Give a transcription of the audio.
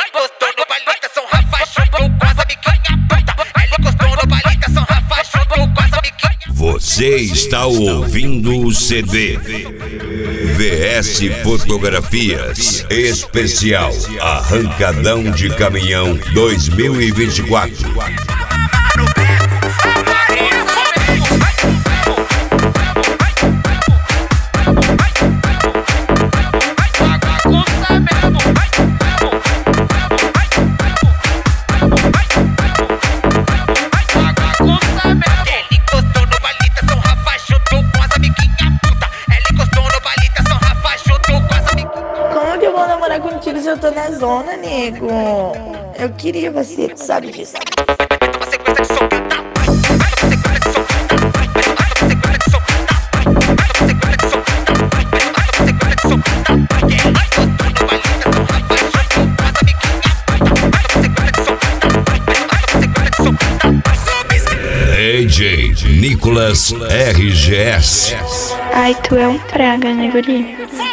encostou no palita, São Rafa chutou com as amiguinha puta. Ela encostou no palita, São Rafa chutou com as amiguinha. Você está ouvindo o CD VS Fotografias Especial Arrancadão de Caminhão 2024. Como que eu vou namorar contigo se eu tô na zona, nego? Eu queria você, tu sabe disso. DJ Nicolas RGS. Ai, tu é um praga, né, guri?